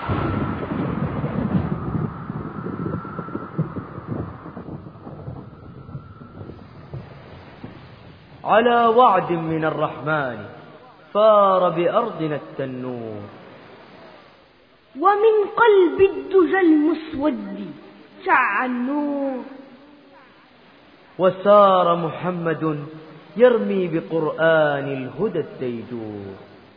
على وعد من الرحمن فار بأرضنا التنور، ومن قلب الدجى المسود شع النور. وسار محمد يرمي بقرآن الهدى الديجور.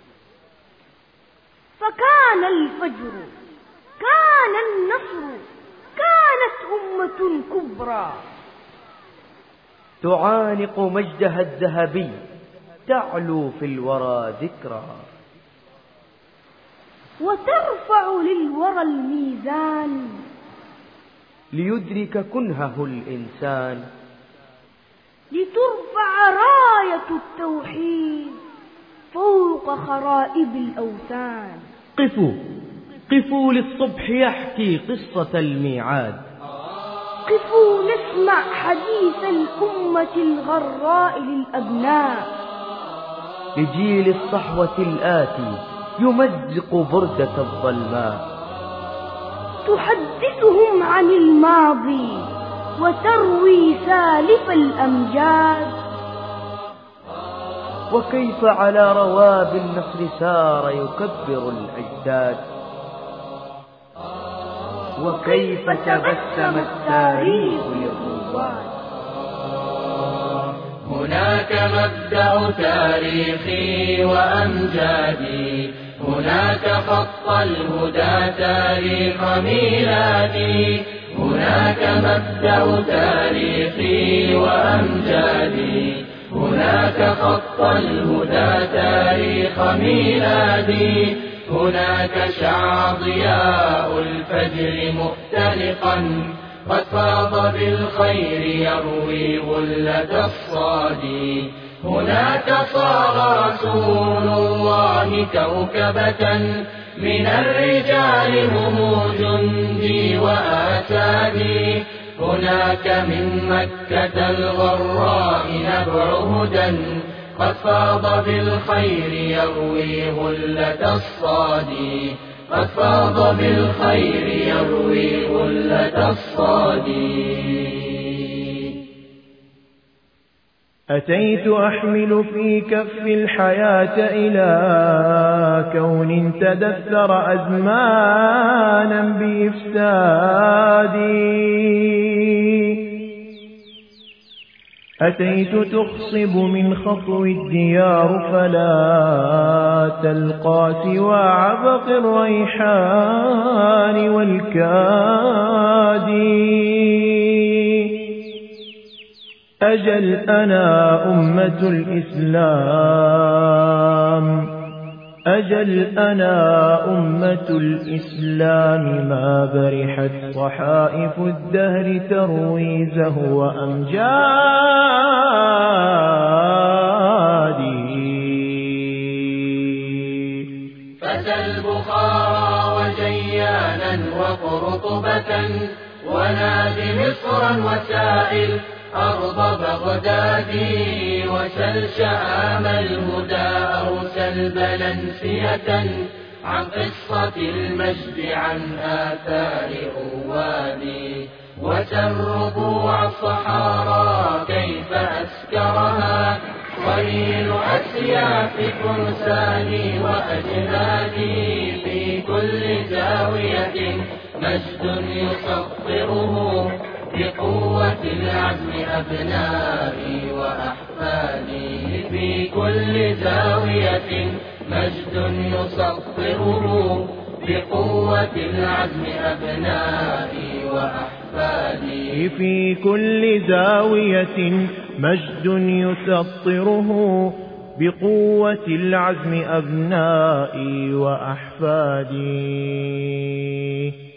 فكان الفجر، كان النصر، كانت أمة كبرى تعانق مجدها الذهبي، تعلو في الورى ذكرى، وترفع للورى الميزان ليدرك كنهه الإنسان، لترفع راية التوحيد فوق خرائب الأوثان. قفوا قفوا للصبح يحكي قصة الميعاد، قفوا نسمع حديث الأمة الغراء للأبناء، لجيل الصحوة الآتي يمزق بردة الظلماء، تحدثهم عن الماضي وتروي سالف الأمجاد، وكيف على رواب النصر سار يكبر الأجداد، وكيف تبسم التاريخ للرواد. هناك مبدأ تاريخي وأمجادي، هناك خط الهدى تاريخ ميلادي، هناك مبدأ تاريخي وأمجادي، هناك خط الهدى تاريخ ميلادي، هناك شع ضياء الفجر مختلقا قد فاض بالخير يروي غلة الصادي، هناك صار رسول الله كوكبة من الرجال هم جندي وآسادي، هناك من مكة الغراء نبع هدى قد فاض بالخير يروي غلة الصادي، قد فاض بالخير يروي غلة الصادي. أتيت أحمل في كف الحياة إلى كون تدثر أزمانا بإفسادي، أتيت تخصب من خطو الديار فلا تلقى سوى عبق الريحان والكادي، أجل أنا أمة الإسلام، أجل أنا أمة الإسلام، ما برحت صحائف الدهر تروي زهو أمجادي. فتى البخارى وجيانا وقرطبة ونادي مصرا وسائل أرض بغداد، وسل شآم الهدى أرسل بلنسية عن قصة المجد عن آثار روادي، وسل ربوع الصحارى كيف أسكرها ضرير أسياف فرساني وأجنادي، في كل زاوية مجد يسطره بقوة العزم أبنائي وأحفادي، في كل زاوية مجد يسطره بقوة العزم أبنائي وأحفادي، في كل زاوية مجد يسطره بقوة العزم أبنائي وأحفادي.